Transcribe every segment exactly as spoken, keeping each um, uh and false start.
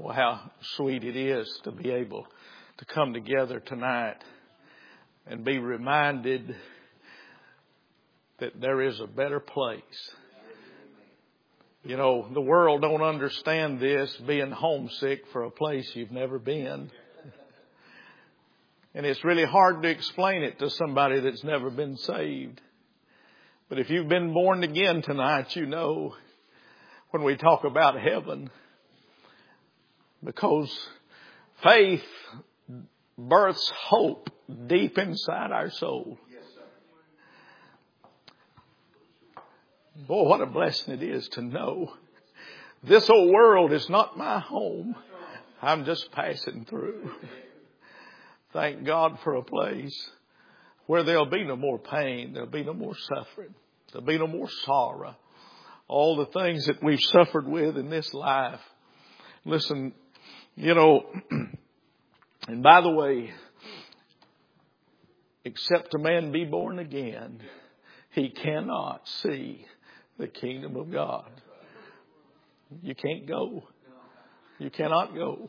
Well, how sweet it is to be able to come together tonight and be reminded that there is a better place. You know, the world don't understand this, being homesick for a place you've never been. And it's really hard to explain it to somebody that's never been saved. But if you've been born again tonight, you know when we talk about heaven, because faith births hope deep inside our soul. Boy, what a blessing it is to know this old world is not my home. I'm just passing through. Thank God for a place where there'll be no more pain. There'll be no more suffering. There'll be no more sorrow. All the things that we've suffered with in this life. Listen, you know, and by the way, except a man be born again, he cannot see the kingdom of God. You can't go. You cannot go.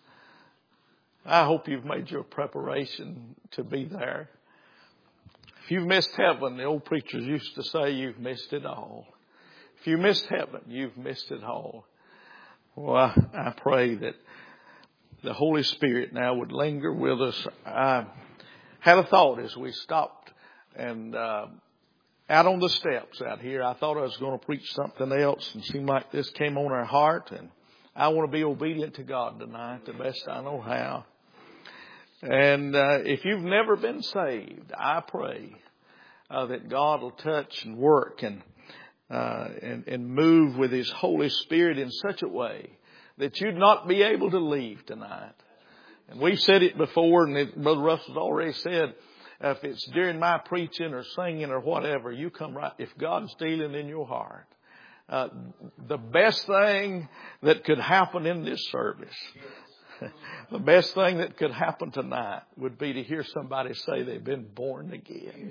I hope you've made your preparation to be there. If you've missed heaven, the old preachers used to say you've missed it all. If you missed heaven, you've missed it all. Well, I, I pray that the Holy Spirit now would linger with us. I had a thought as we stopped and uh, out on the steps out here. I thought I was going to preach something else, and it seemed like this came on our heart. And I want to be obedient to God tonight the best I know how. And uh, if you've never been saved, I pray uh, that God will touch and work and, uh, and and move with His Holy Spirit in such a way that you'd not be able to leave tonight. And we've said it before, and it, Brother Russell's already said, uh, if it's during my preaching or singing or whatever, you come right. If God's dealing in your heart, uh, the best thing that could happen in this service, the best thing that could happen tonight would be to hear somebody say they've been born again.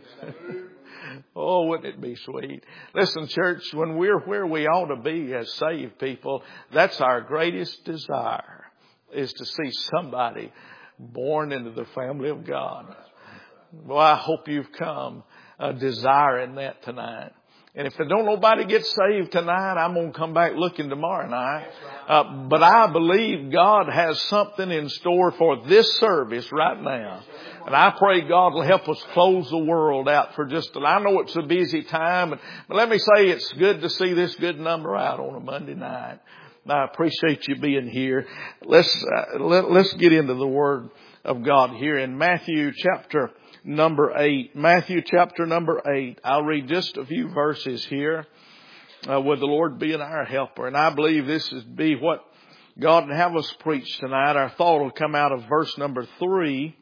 Oh, wouldn't it be sweet? Listen, church, when we're where we ought to be as saved people, that's our greatest desire, is to see somebody born into the family of God. Well, I hope you've come uh, desiring that tonight. And if don't nobody get saved tonight, I'm going to come back looking tomorrow night. Uh, but I believe God has something in store for this service right now. And I pray God will help us close the world out for just, I know it's a busy time, but let me say it's good to see this good number out on a Monday night. I appreciate you being here. Let's, uh, let, let's get into the Word of God here in Matthew chapter number eight. Matthew chapter number eight. I'll read just a few verses here. Uh, with the Lord being our helper. And I believe this is be what God would have us preach tonight. Our thought will come out of verse number three.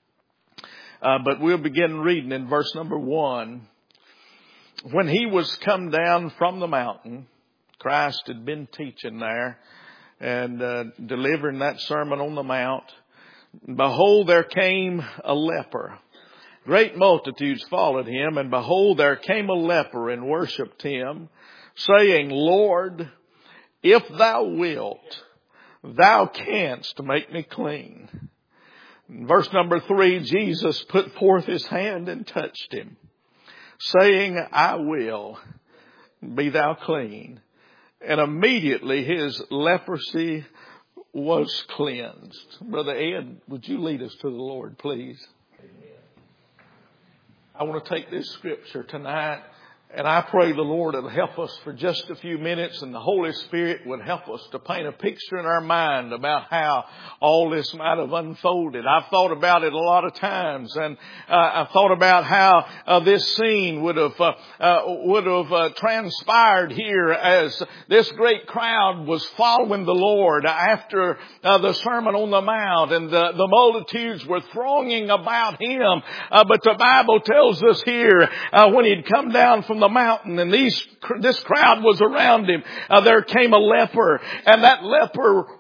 Uh, but we'll begin reading in verse number one. When He was come down from the mountain, Christ had been teaching there and uh, delivering that Sermon on the Mount. Behold, there came a leper. Great multitudes followed Him, and behold, there came a leper and worshipped Him, saying, Lord, if Thou wilt, Thou canst make me clean. In verse number three, Jesus put forth His hand and touched him, saying, I will, be thou clean. And immediately his leprosy was cleansed. Brother Ed, would you lead us to the Lord, please? I want to take this scripture tonight, and I pray the Lord will help us for just a few minutes, and the Holy Spirit would help us to paint a picture in our mind about how all this might have unfolded. I've thought about it a lot of times, and uh, I've thought about how uh, this scene would have uh, uh, would have uh, transpired here as this great crowd was following the Lord after uh, the Sermon on the Mount, and the, the multitudes were thronging about Him. Uh, but the Bible tells us here uh, when He'd come down from the mountain and these this crowd was around Him, uh, there came a leper, and that leper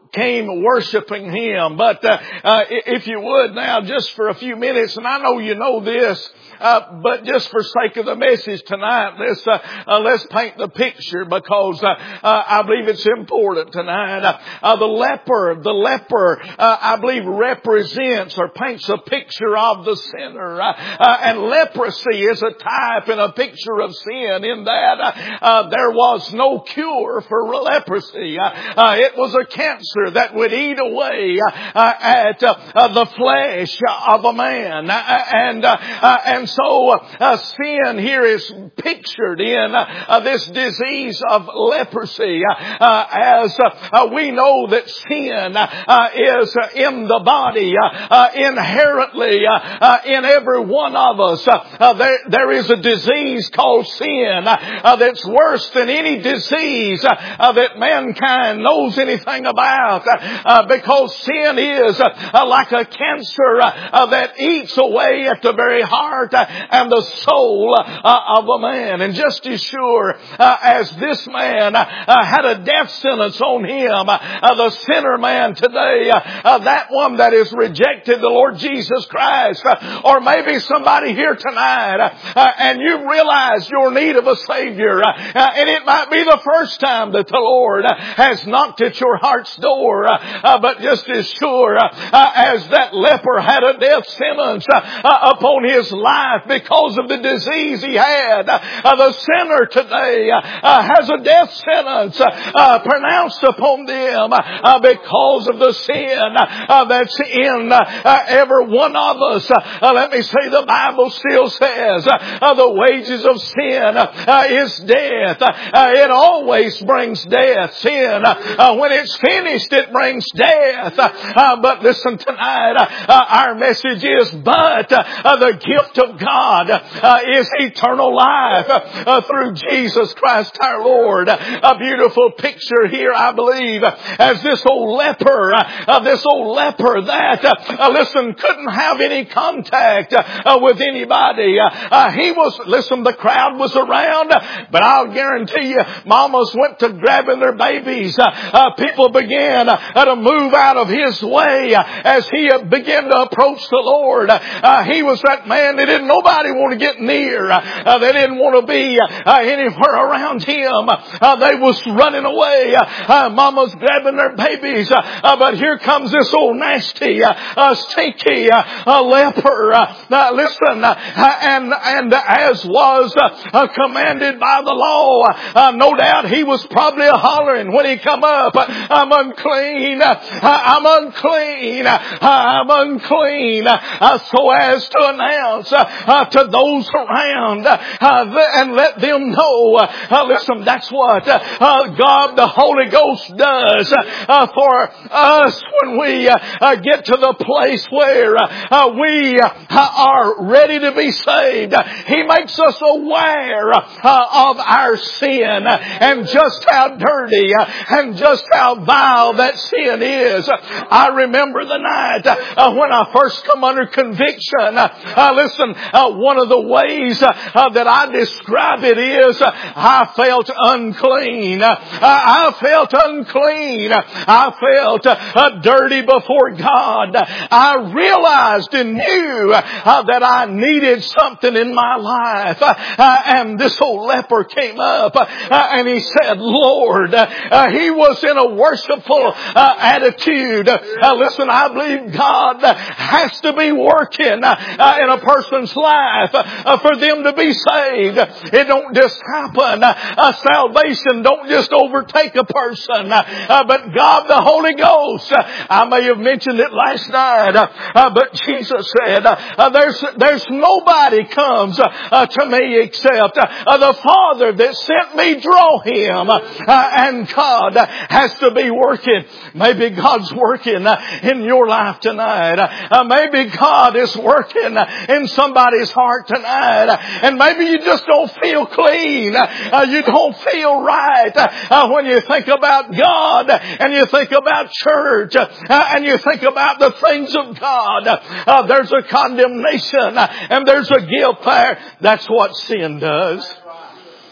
came worshiping Him. But uh, uh, if you would now, just for a few minutes, and I know you know this, Uh, but just for sake of the message tonight, let's uh, uh, let's paint the picture, because uh, uh, I believe it's important tonight. Uh, uh, the leper, the leper, uh, I believe represents or paints a picture of the sinner, uh, uh, and leprosy is a type and a picture of sin. In that uh, uh, there was no cure for leprosy. Uh, uh, it was a cancer that would eat away uh, uh, at uh, uh, the flesh of a man, uh, and uh, uh, and so uh, sin here is pictured in uh, uh, this disease of leprosy, uh, uh, as uh, uh, we know that sin uh, is uh, in the body, uh, uh, inherently uh, uh, in every one of us. Uh, uh, there, there is a disease called sin uh, uh, that's worse than any disease uh, uh, that mankind knows anything about, uh, uh, because sin is uh, uh, like a cancer uh, uh, that eats away at the very heart and the soul uh, of a man. And just as sure uh, as this man uh, had a death sentence on him, uh, the sinner man today, uh, uh, that one that has rejected the Lord Jesus Christ, uh, or maybe somebody here tonight, uh, uh, and you realize your need of a Savior, uh, uh, and it might be the first time that the Lord uh, has knocked at your heart's door, uh, uh, but just as sure uh, uh, as that leper had a death sentence uh, uh, upon his life because of the disease he had, uh, the sinner today uh, uh, has a death sentence uh, uh, pronounced upon them uh, because of the sin uh, that's in uh, every one of us. Uh, let me say, the Bible still says uh, the wages of sin uh, is death. Uh, it always brings death. Sin, uh, when it's finished, it brings death. Uh, but listen tonight, uh, our message is, but uh, the gift of God uh, is eternal life uh, through Jesus Christ our Lord. A beautiful picture here, I believe, as this old leper, uh, this old leper that, uh, listen, couldn't have any contact uh, with anybody. Uh, uh, he was, listen, the crowd was around, but I'll guarantee you, mamas went to grabbing their babies. Uh, uh, people began uh, to move out of his way uh, as he uh, began to approach the Lord. Uh, he was that man that didn't nobody want to get near. Uh, they didn't want to be uh, anywhere around him. Uh, they was running away. Uh, uh, mamas grabbing their babies. Uh, uh, but here comes this old nasty, uh, uh, stinky uh, uh, leper. Uh, uh, listen, uh, and and as was uh, uh, commanded by the law, uh, no doubt he was probably hollering when he come up, I'm unclean, I'm unclean, I'm unclean, uh, so as to announce uh, to those around uh, and let them know, uh, listen, that's what uh, God the Holy Ghost does uh, for us when we uh, get to the place where uh, we uh, are ready to be saved. He makes us aware uh, of our sin and just how dirty and just how vile that sin is. I remember the night uh, when I first come under conviction. Uh, listen, uh, one of the ways uh, that I describe it is uh, I felt unclean. Uh, I felt unclean. I felt uh, dirty before God. I realized and knew uh, that I needed something in my life. Uh, and this old leper came up uh, and he said, Lord, uh, he was in a worshipful uh, attitude. Uh, listen, I believe God has to be working uh, in a person's life uh, for them to be saved. It don't just happen. Uh, salvation don't just overtake a person. Uh, but God the Holy Ghost, uh, I may have mentioned it last night, uh, uh, but Jesus said, uh, there's, there's nobody comes uh, uh, to me except uh, the Father that sent me draw him. Uh, and God uh, has to be working. Maybe God's working uh, in your life tonight. Uh, maybe God is working uh, in somebody's heart tonight. Uh, and maybe you just don't feel clean. Uh, you don't feel right uh, when you think about God and you think about church uh, and you think about the things of God. Uh, there's a condemnation uh, and there's a guilt there. That's what sin does.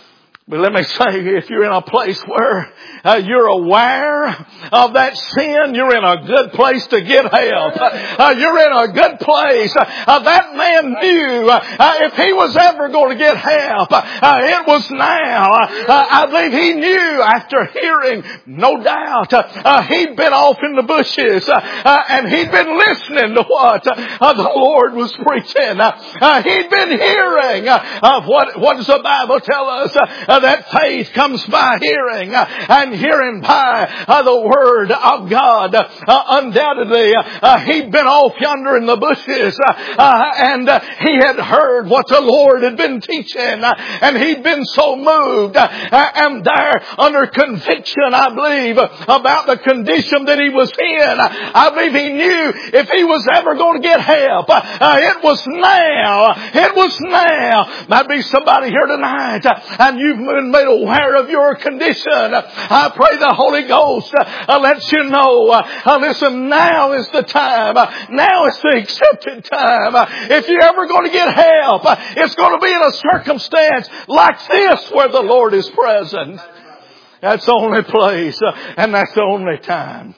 But let me say, if you're in a place where uh, you're aware of that sin, you're in a good place to get help. Uh, you're in a good place. Uh, that man knew uh, if he was ever going to get help, uh, it was now. Uh, I believe he knew after hearing, no doubt, uh, uh, he'd been off in the bushes uh, uh, and he'd been listening to what uh, the Lord was preaching. Uh, uh, he'd been hearing uh, of what, what does the Bible tell us? Uh, that faith comes by hearing, uh, and hearing by uh, the Word of God. Uh, undoubtedly, uh, he'd been off yonder in the bushes, uh, uh, and uh, he had heard what the Lord had been teaching, uh, and he'd been so moved, uh, and there under conviction, I believe, about the condition that he was in. I believe he knew if he was ever going to get help, uh, uh, it was now. It was now. Might be somebody here tonight, uh, and you've been made aware of your condition. I pray the Holy Ghost uh, lets you know, uh, listen, now is the time. Uh, now is the accepted time. Uh, if you're ever going to get help, uh, it's going to be in a circumstance like this where the Lord is present. That's the only place, uh, and that's the only time.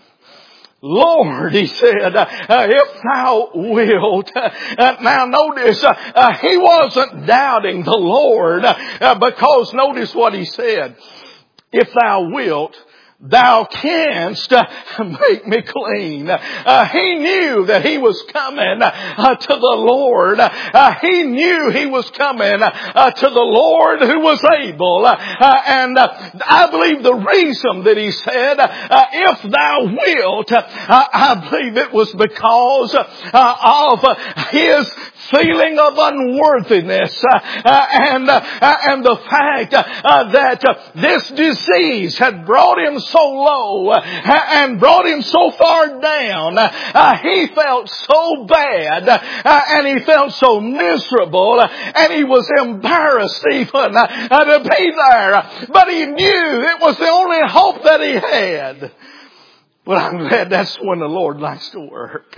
Lord, he said, uh, if thou wilt. Uh, now notice, uh, uh, he wasn't doubting the Lord uh, because notice what he said. If thou wilt, thou canst uh, make me clean. Uh, he knew that he was coming uh, to the Lord. Uh, he knew he was coming uh, to the Lord who was able. Uh, and uh, I believe the reason that he said, uh, if thou wilt, uh, I believe it was because uh, of uh, his feeling of unworthiness uh, uh, and uh, uh, and the fact uh, that uh, this disease had brought him so low uh, and brought him so far down. Uh, he felt so bad uh, and he felt so miserable uh, and he was embarrassed even uh, uh, to be there. But he knew it was the only hope that he had. But I'm glad that's when the Lord likes to work.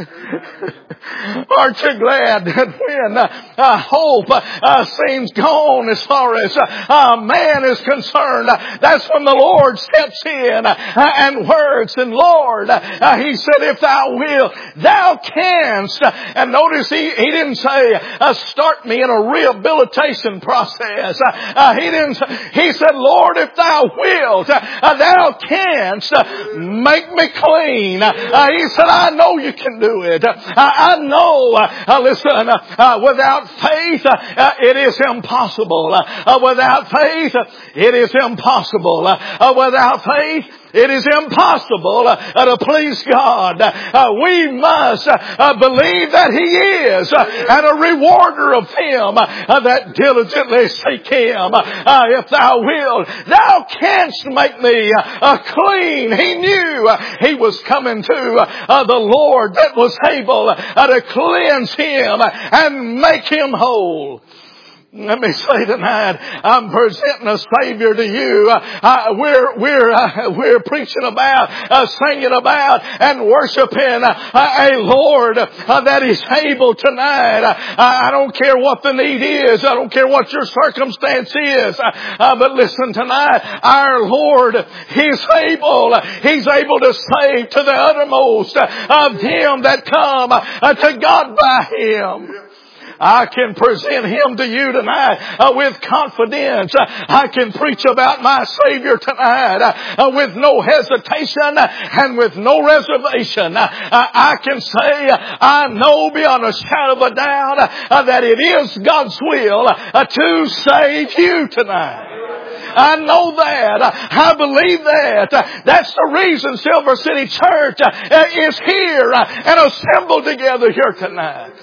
Aren't you glad that when uh, uh, hope uh, seems gone as far as uh, man is concerned, uh, that's when the Lord steps in uh, and works. And Lord, uh, he said, if thou wilt, thou canst. And notice he, he didn't say, uh, start me in a rehabilitation process. Uh, uh, he didn't say, he said, Lord, if thou wilt, uh, thou canst uh, make me clean. Uh, he said, I know you can do it. Uh, I know, uh, listen, uh, uh, without faith, uh, uh, it is impossible. Uh, uh, without faith, uh, it is impossible. Uh, uh, without faith, it is impossible uh, uh, to please God. Uh, we must uh, uh, believe that He is uh, and a rewarder of him uh, that diligently seek Him. Uh, if thou wilt, thou canst make me uh, uh, clean. He knew uh, he was coming to uh, the Lord that was able uh, to cleanse him and make him whole. Let me say tonight, I'm presenting a Savior to you. Uh, we're we're uh, we're preaching about, uh, singing about, and worshiping uh, a Lord uh, that is able tonight. Uh, I don't care what the need is. I don't care what your circumstance is. Uh, uh, but listen tonight, our Lord, He's able. He's able to save to the uttermost of them that come uh, to God by Him. I can present Him to you tonight uh, with confidence. Uh, I can preach about my Savior tonight uh, uh, with no hesitation uh, and with no reservation. Uh, uh, I can say uh, I know beyond a shadow of a doubt uh, that it is God's will uh, to save you tonight. I know that. I believe that. That's the reason Silver City Church uh, is here uh, and assembled together here tonight.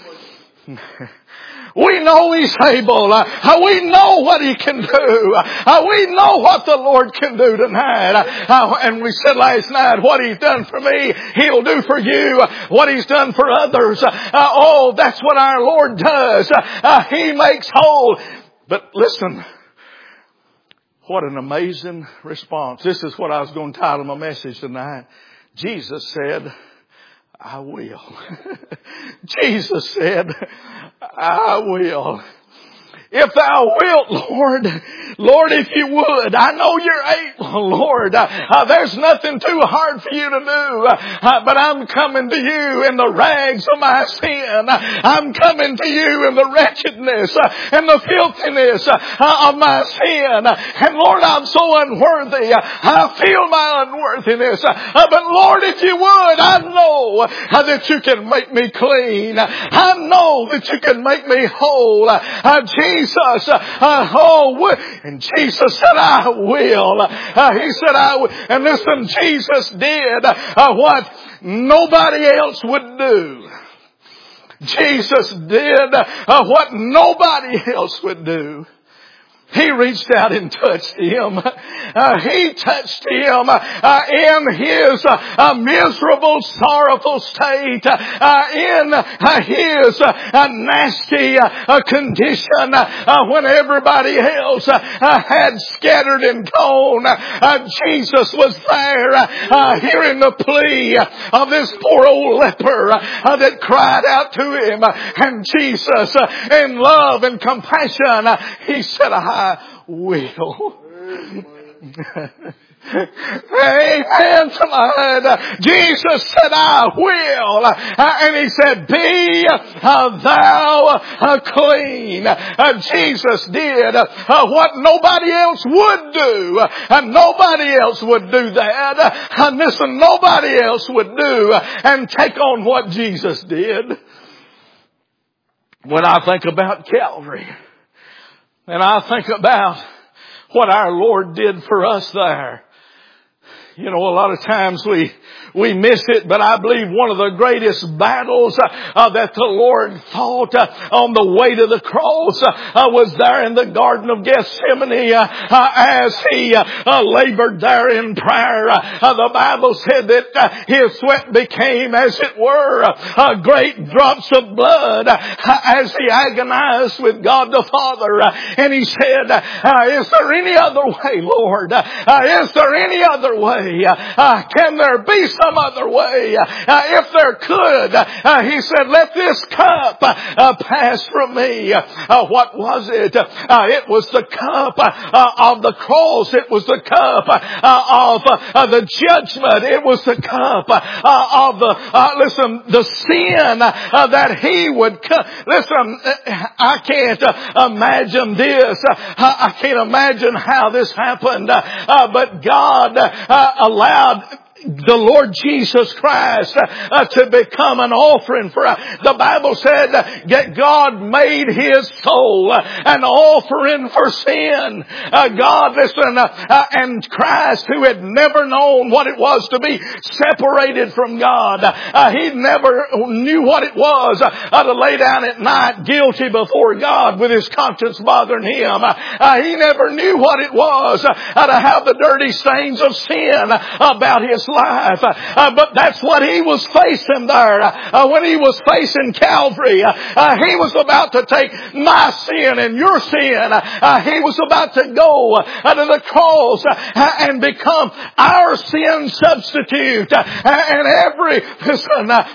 We know He's able. Uh, we know what He can do. Uh, we know what the Lord can do tonight. Uh, and we said last night, what He's done for me, He'll do for you. What He's done for others, uh, oh, that's what our Lord does. Uh, he makes whole. But listen, what an amazing response. This is what I was going to title my message tonight. Jesus said, I will. Jesus said, I will. If thou wilt, Lord, Lord, if you would, I know you're able, Lord. Uh, there's nothing too hard for you to do. Uh, but I'm coming to you in the rags of my sin. I'm coming to you in the wretchedness uh, and the filthiness uh, of my sin. And Lord, I'm so unworthy. I feel my unworthiness. Uh, but Lord, if you would, I know uh, that you can make me clean. I know that you can make me whole. Uh, Jesus, uh, oh, and Jesus said, I will. Uh, he said, I will. And listen, Jesus did uh, what nobody else would do. Jesus did uh, what nobody else would do. He reached out and touched him. Uh, he touched him uh, in his uh, miserable, sorrowful state, uh, in uh, his uh, nasty uh, condition, uh, when everybody else uh, had scattered and gone. Uh, Jesus was there, uh, hearing the plea of this poor old leper uh, that cried out to him. And Jesus, uh, in love and compassion, uh, he said, I I will. Amen. Tonight, Jesus said, I will. Uh, and he said, be uh, thou uh, clean. Uh, Jesus did uh, what nobody else would do. And uh, nobody else would do that. Uh, and listen, nobody else would do uh, and take on what Jesus did. When I think about Calvary, and I think about what our Lord did for us there. You know, a lot of times we, we miss it, but I believe one of the greatest battles uh, uh, that the Lord fought uh, on the way to the cross uh, uh, was there in the Garden of Gethsemane uh, uh, as he uh, uh, labored there in prayer. Uh, uh, the Bible said that uh, his sweat became, as it were, uh, uh, great drops of blood uh, as he agonized with God the Father. Uh, and he said, uh, is there any other way, Lord? Uh, is there any other way? Uh, can there be some other way? Uh, if there could, uh, he said, let this cup uh, pass from me. Uh, what was it? Uh, it was the cup uh, of the cross. It was the cup uh, of uh, the judgment. It was the cup uh, of the, uh, listen, the sin uh, that he would cut. Listen, I can't uh, imagine this. I can't imagine how this happened. Uh, but God uh, allowed the Lord Jesus Christ uh, to become an offering for us. The Bible said that God made His soul uh, an offering for sin. Uh, God, listen, uh, uh, and Christ, who had never known what it was to be separated from God. Uh, he never knew what it was uh, to lay down at night guilty before God with his conscience bothering him. Uh, he never knew what it was uh, to have the dirty stains of sin about his life. Uh, but that's what he was facing there. Uh, when he was facing Calvary, uh, uh, he was about to take my sin and your sin. Uh, he was about to go uh, to the cross uh, and become our sin substitute. Uh, and every, listen, uh,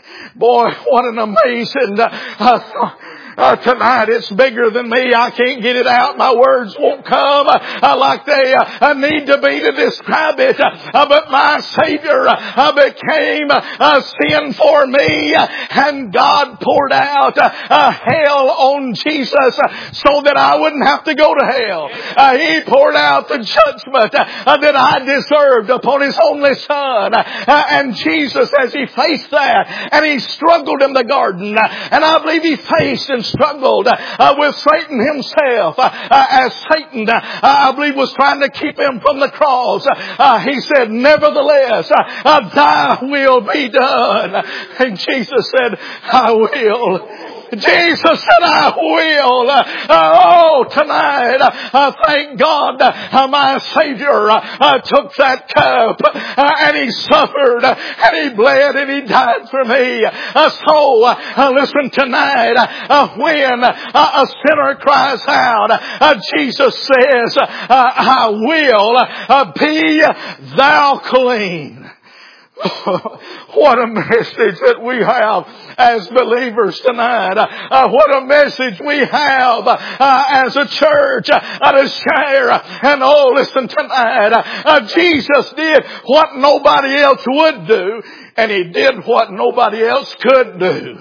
boy, what an amazing uh, uh, Uh, tonight it's bigger than me. I can't get it out. My words won't come uh, like they uh, need to be to describe it. Uh, but my Savior uh, became uh, sin for me, uh, and God poured out uh, uh, hell on Jesus uh, so that I wouldn't have to go to hell. Uh, he poured out the judgment uh, that I deserved upon His only Son. Uh, and Jesus, as He faced that, and He struggled in the garden, uh, and I believe He faced and struggled uh, with Satan himself uh, uh, as Satan uh, I believe was trying to keep him from the cross. Uh, he said, nevertheless, uh, uh, thy will be done. And Jesus said, I will. Jesus said, I will. Uh, oh, tonight, uh, thank God uh, my Savior uh, uh, took that cup uh, and He suffered uh, and He bled and He died for me. Uh, so, uh, listen, tonight, uh, when uh, a sinner cries out, uh, Jesus says, uh, I will uh, be thou clean. What a message that we have as believers tonight. Uh, what a message we have uh, as a church uh, to share. And oh, listen tonight. Uh, Jesus did what nobody else would do, and He did what nobody else could do.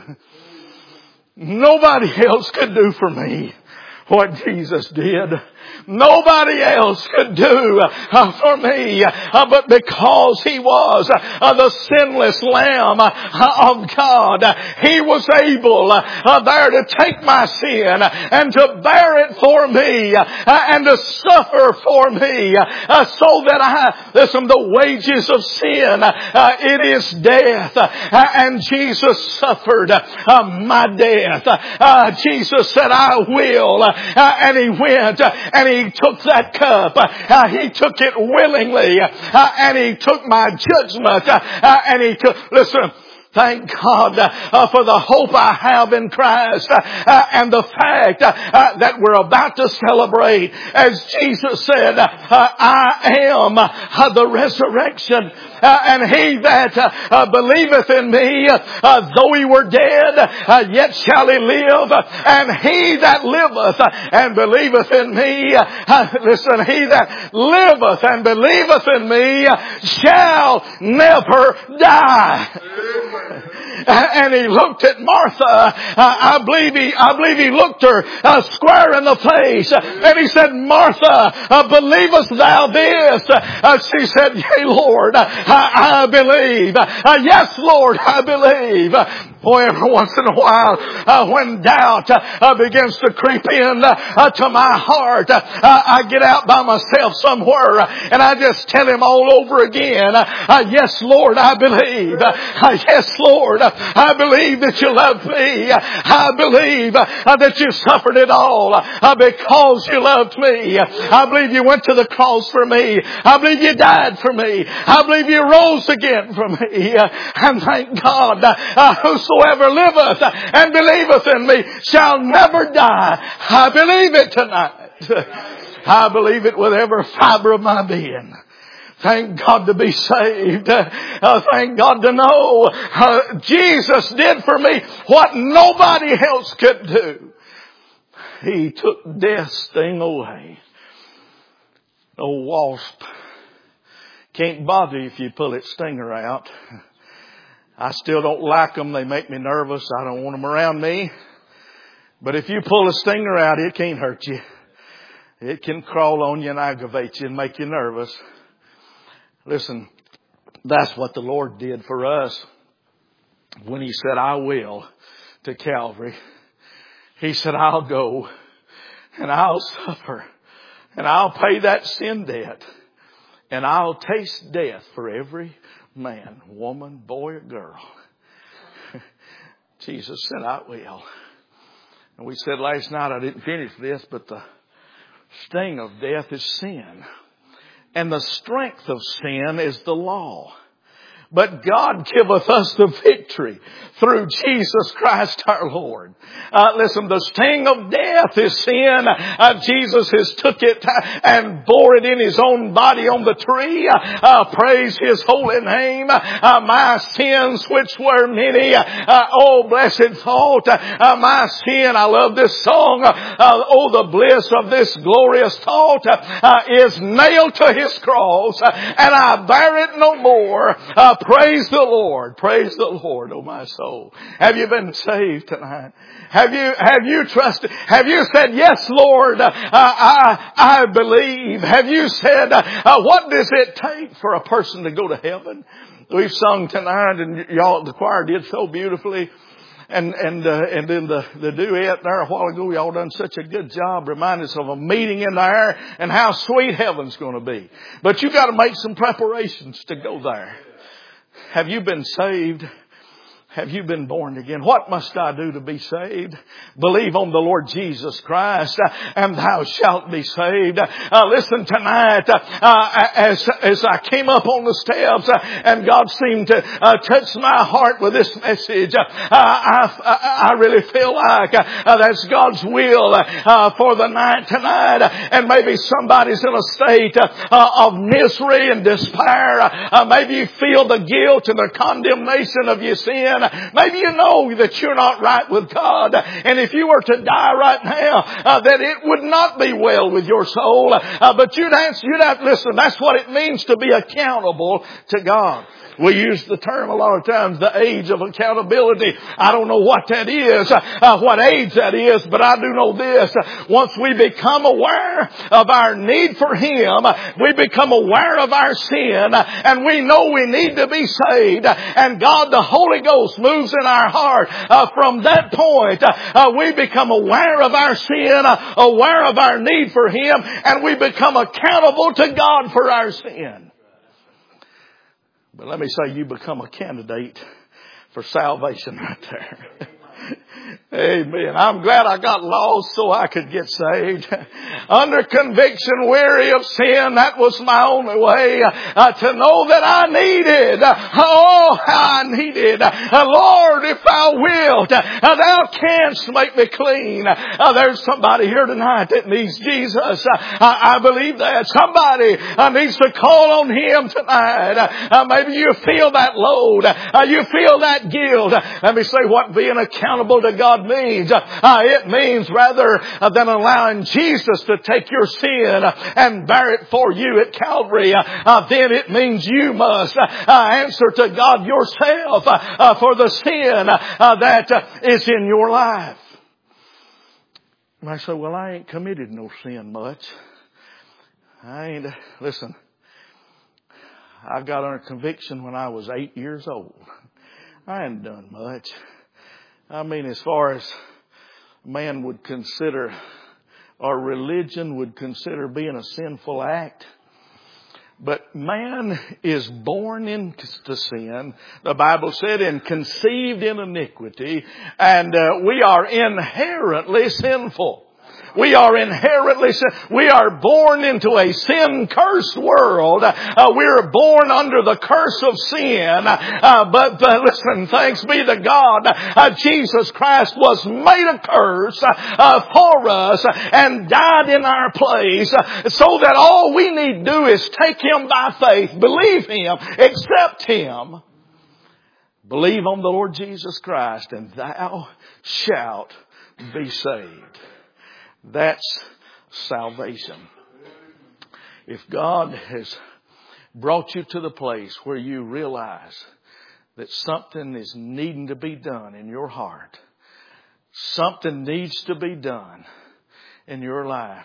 Nobody else could do for me what Jesus did. Nobody else could do uh, for me, uh, but because He was uh, the sinless Lamb uh, of God, uh, He was able uh, uh, there to take my sin and to bear it for me uh, and to suffer for me uh, so that I, listen, the wages of sin, uh, it is death, uh, and Jesus suffered uh, my death. Uh, Jesus said, I will, uh, and He went uh, and He He took that cup. Uh, he took it willingly. Uh, and He took my judgment. Uh, and He took, listen, thank God uh, for the hope I have in Christ uh, uh, and the fact uh, uh, that we're about to celebrate. As Jesus said, uh, I am uh, the resurrection. Uh, and he that uh, uh, believeth in me, uh, though he were dead, uh, yet shall he live. And he that liveth uh, and believeth in me, uh, listen, he that liveth and believeth in me uh, shall never die. And He looked at Martha. Uh, I believe he, I believe he looked her uh, square in the face, uh, and He said, Martha, uh, believest thou this? Uh, she said, yea, Lord, uh, I, I believe. Uh, yes, Lord, I believe. Boy, every once in a while, uh, when doubt uh, begins to creep in uh, to my heart, uh, I get out by myself somewhere, uh, and I just tell Him all over again, uh, yes, Lord, I believe. Uh, yes, Lord, uh, I believe that You love me. Uh, I believe uh, that You suffered it all uh, because You loved me. Uh, I believe You went to the cross for me. I believe You died for me. I believe You rose again for me. Uh, and thank God, uh, whosoever liveth and believeth in me shall never die. I believe it tonight. I believe it with every fiber of my being. Thank God to be saved. Uh, thank God to know uh, Jesus did for me what nobody else could do. He took death's sting away. No wasp can't bother you if you pull its stinger out. I still don't like them. They make me nervous. I don't want them around me. But if you pull a stinger out, it can't hurt you. It can crawl on you and aggravate you and make you nervous. Listen, that's what the Lord did for us when He said, I will, to Calvary. He said, I'll go and I'll suffer and I'll pay that sin debt and I'll taste death for every man, woman, boy, or girl. Jesus said, I will. And we said last night, I didn't finish this, but the sting of death is sin. And the strength of sin is the law. But God giveth us the victory through Jesus Christ our Lord. Uh, listen, the sting of death is sin. Uh, Jesus has took it and bore it in His own body on the tree. Uh, praise His holy name. Uh, my sins which were many. Uh, oh, blessed thought. Uh, my sin, I love this song. Uh, oh, the bliss of this glorious thought uh, is nailed to His cross. Uh, and I bear it no more. Uh, Praise the Lord. Praise the Lord, oh my soul. Have you been saved tonight? Have you, have you trusted? Have you said, yes, Lord, uh, I, I believe? Have you said, uh, what does it take for a person to go to heaven? We've sung tonight and y'all, the choir did so beautifully. And, and, uh, and then the, the duet there a while ago, y'all done such a good job reminding us of a meeting in there and how sweet heaven's going to be. But you got to make some preparations to go there. Have you been saved? Have you been born again? What must I do to be saved? Believe on the Lord Jesus Christ, uh, and thou shalt be saved. Uh, listen tonight, uh, as as I came up on the steps, uh, and God seemed to uh, touch my heart with this message, uh, I, I I really feel like uh, that's God's will uh, for the night tonight. And maybe somebody's in a state uh, of misery and despair. Uh, maybe you feel the guilt and the condemnation of your sin. Maybe you know that you're not right with God. And if you were to die right now, uh, that it would not be well with your soul. Uh, but you'd have, you'd have, listen, that's what it means to be accountable to God. We use the term a lot of times, the age of accountability. I don't know what that is, uh, what age that is, but I do know this. Once we become aware of our need for Him, we become aware of our sin, and we know we need to be saved. And God, the Holy Ghost, moves in our heart. Uh, from that point, uh, we become aware of our sin, uh, aware of our need for Him, and we become accountable to God for our sin. But let me say, you become a candidate for salvation right there. Amen. I'm glad I got lost so I could get saved. Under conviction, weary of sin, that was my only way uh, to know that I needed. Oh, how I needed. Uh, Lord, if thou wilt, uh, thou canst make me clean. Uh, there's somebody here tonight that needs Jesus. Uh, I, I believe that. Somebody uh, needs to call on Him tonight. Uh, maybe you feel that load. Uh, you feel that guilt. Let me say what being accountable to God means. Uh, it means rather uh, than allowing Jesus to take your sin uh, and bear it for you at Calvary, uh, uh, then it means you must uh, uh, answer to God yourself uh, uh, for the sin uh, uh, that uh, is in your life. And I say, well, I ain't committed no sin much. I ain't, listen, I got under conviction when I was eight years old. I ain't done much. I mean, as far as man would consider, or religion would consider being a sinful act. But man is born into sin, the Bible said, and conceived in iniquity, and uh, we are inherently sinful. We are inherently, we are born into a sin-cursed world. Uh, we are born under the curse of sin. Uh, but, but listen, thanks be to God, uh, Jesus Christ was made a curse uh, for us and died in our place, uh, so that all we need to do is take Him by faith, believe Him, accept Him, believe on the Lord Jesus Christ, and thou shalt be saved. That's salvation. If God has brought you to the place where you realize that something is needing to be done in your heart, something needs to be done in your life,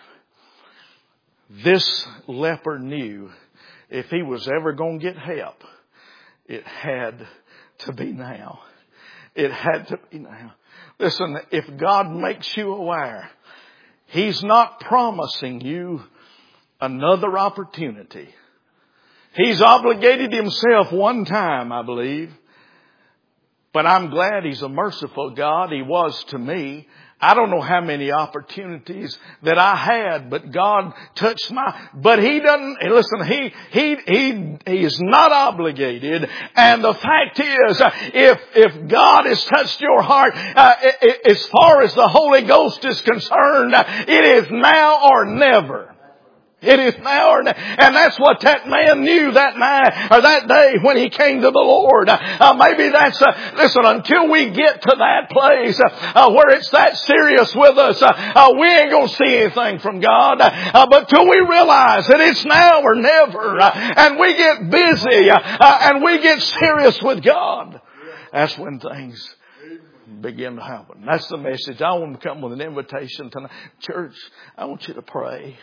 this leper knew if he was ever going to get help, it had to be now. It had to be now. Listen, if God makes you aware, He's not promising you another opportunity. He's obligated Himself one time, I believe. But I'm glad He's a merciful God. He was to me. I don't know how many opportunities that I had, but God touched my, but He doesn't, listen, He, He, He, He is not obligated. And the fact is, if, if God has touched your heart, uh, as far as the Holy Ghost is concerned, it is now or never. It is now or never. And that's what that man knew that night or that day when he came to the Lord. Uh, maybe that's, uh, listen, until we get to that place uh, where it's that serious with us, uh, uh, we ain't going to see anything from God. Uh, but till we realize that it's now or never, uh, and we get busy uh, uh, and we get serious with God, that's when things begin to happen. That's the message. I want to come with an invitation tonight. Church, I want you to pray.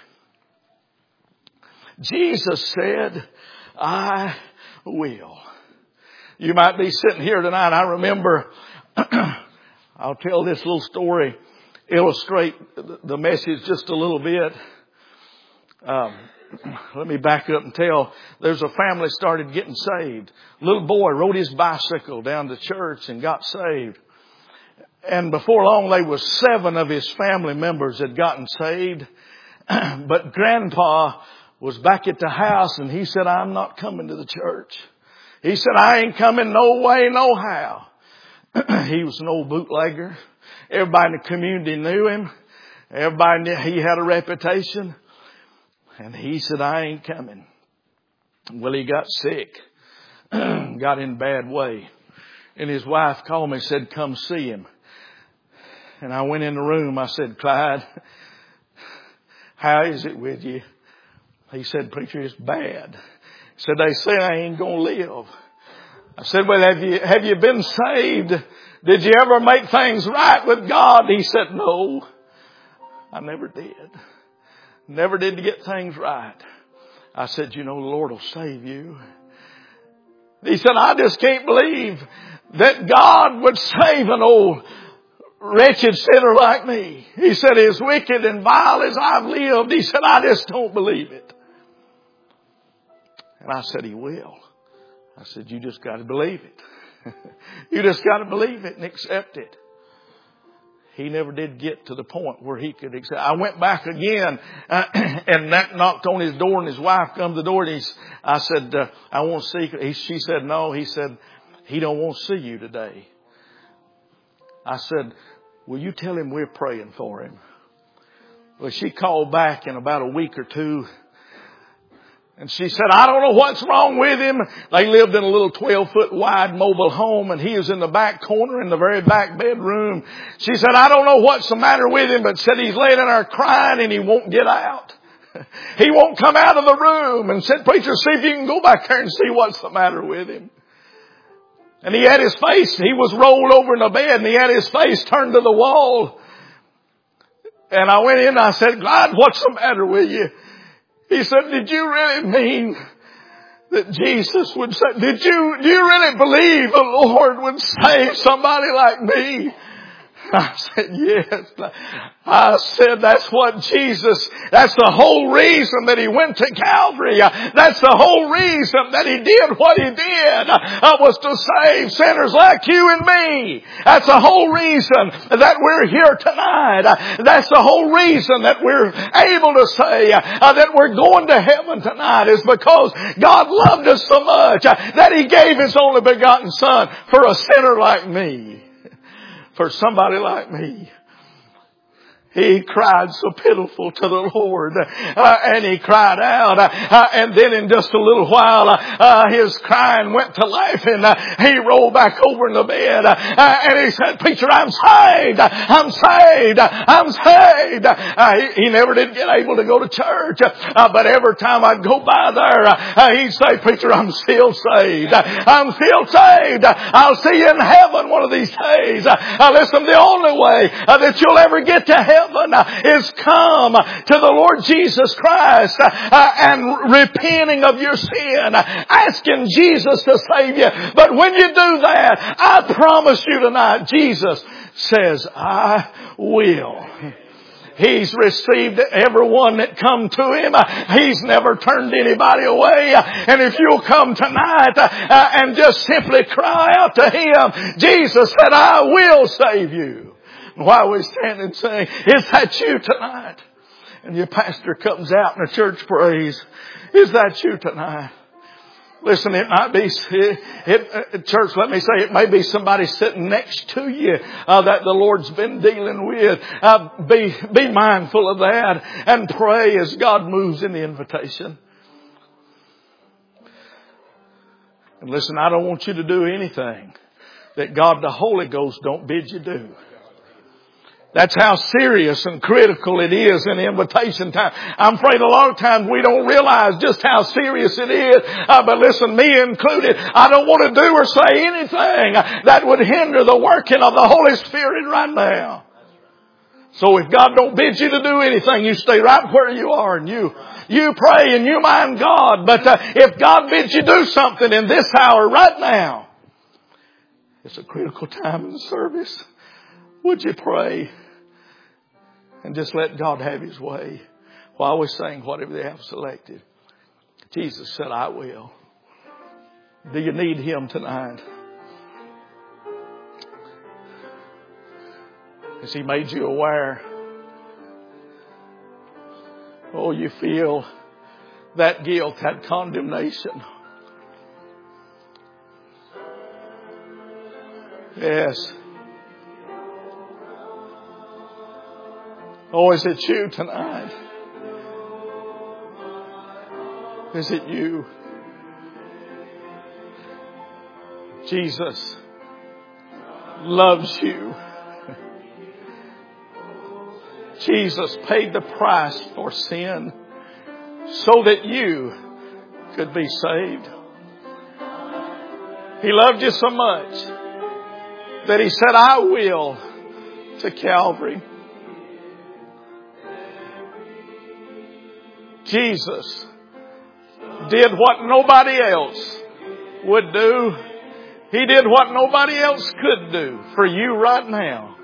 Jesus said, I will. You might be sitting here tonight. I remember, I'll tell this little story, illustrate the message just a little bit. Um, Let me back up and tell. There's a family started getting saved. Little boy rode his bicycle down to church and got saved. And before long, there was seven of his family members had gotten saved. But Grandpa was back at the house and he said, I'm not coming to the church. He said, I ain't coming no way, no how. He was an old bootlegger. Everybody in the community knew him. Everybody knew he had a reputation. And he said, I ain't coming. Well, he got sick. Got in a bad way. And his wife called me and said, come see him. And I went in the room. I said, Clyde, how is it with you? He said, preacher, it's bad. He said, they say I ain't going to live. I said, well, have you, have you been saved? Did you ever make things right with God? He said, no, I never did. Never did get things right. I said, you know, the Lord will save you. He said, I just can't believe that God would save an old wretched sinner like me. He said, as wicked and vile as I've lived, he said, I just don't believe it. And I said, he will. I said, you just got to believe it. You just got to believe it and accept it. He never did get to the point where he could accept. I went back again uh, and that knocked on his door, and his wife come to the door, and he's, I said, uh, I want to see you. He, she said, no. He said, he don't want to see you today. I said, will you tell him we're praying for him? Well, she called back in about a week or two. And she said, I don't know what's wrong with him. They lived in a little twelve foot wide mobile home, and he was in the back corner in the very back bedroom. She said, I don't know what's the matter with him, but said he's laying in there crying and he won't get out. He won't come out of the room. And said, preacher, see if you can go back there and see what's the matter with him. And he had his face, he was rolled over in the bed, and he had his face turned to the wall. And I went in and I said, God, what's the matter with you? He said, did you really mean that Jesus would say, did you, do you really believe the Lord would save somebody like me? I said, yes. I said, that's what Jesus, that's the whole reason that he went to Calvary. That's the whole reason that he did what he did, uh, was to save sinners like you and me. That's the whole reason that we're here tonight. That's the whole reason that we're able to say uh, that we're going to heaven tonight, is because God loved us so much uh, that he gave his only begotten Son for a sinner like me. For somebody like me. He cried so pitiful to the Lord, uh, and he cried out, uh, and then in just a little while, uh, his crying went to laughing. Uh, he rolled back over in the bed, uh, and he said, preacher, I'm saved, I'm saved, I'm saved. Uh, he, he never did get able to go to church, uh, but every time I'd go by there, uh, he'd say, preacher, I'm still saved, I'm still saved, I'll see you in heaven one of these days. Uh, listen, the only way uh, that you'll ever get to heaven is come to the Lord Jesus Christ uh, and repenting of your sin, asking Jesus to save you. But when you do that, I promise you tonight, Jesus says, I will. He's received everyone that come to him. He's never turned anybody away. And if you'll come tonight uh, and just simply cry out to him, Jesus said, I will save you. While we stand and sing, is that you tonight? And your pastor comes out and the church prays, is that you tonight? Listen, it might be, it, it, church, let me say, it may be somebody sitting next to you uh, that the Lord's been dealing with. Uh, be, be mindful of that and pray as God moves in the invitation. And listen, I don't want you to do anything that God the Holy Ghost don't bid you do. That's how serious and critical it is in invitation time. I'm afraid a lot of times we don't realize just how serious it is. Uh, but listen, me included, I don't want to do or say anything that would hinder the working of the Holy Spirit right now. So if God don't bid you to do anything, you stay right where you are and you, you pray and you mind God. But uh, if God bids you do something in this hour right now, it's a critical time in the service. Would you pray and just let God have his way? while we sing whatever they have selected. Jesus said, I will. Do you need Him tonight? Has He made you aware? Oh, you feel that guilt, that condemnation. Yes. Oh, is it you tonight? Is it you? Jesus loves you. Jesus paid the price for sin so that you could be saved. He loved you so much that He said, I will, to Calvary. Jesus did what nobody else would do. He did what nobody else could do for you right now.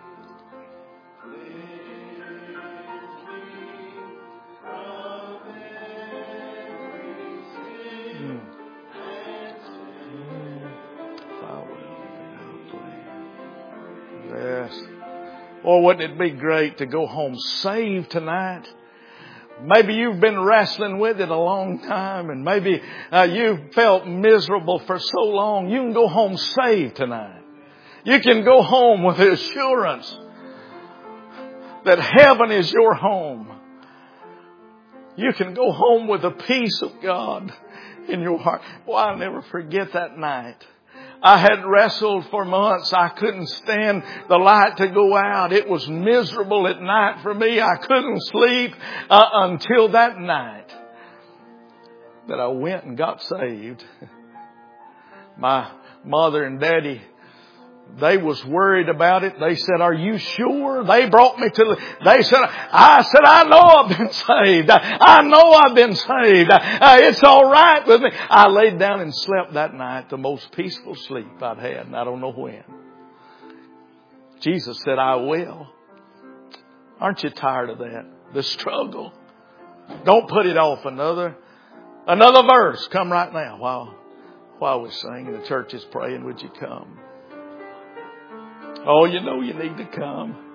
Yes. Or wouldn't it be great to go home saved tonight? Maybe you've been wrestling with it a long time, and maybe uh, you've felt miserable for so long. You can go home saved tonight. You can go home with the assurance that heaven is your home. You can go home with the peace of God in your heart. Well, I'll never forget that night. I had wrestled for months. I couldn't stand the light to go out. It was miserable at night for me. I couldn't sleep uh, until that night that I went and got saved. My mother and daddy, they was worried about it. They said, are you sure? They brought me to the, they said, I said, I know I've been saved. I know I've been saved. Uh, it's all right with me. I laid down and slept that night, the most peaceful sleep I'd had, and I don't know when. Jesus said, I will. Aren't you tired of that? The struggle. Don't put it off another, another verse. Come right now while, while we sing and the church is praying. Would you come? Oh, you know you need to come.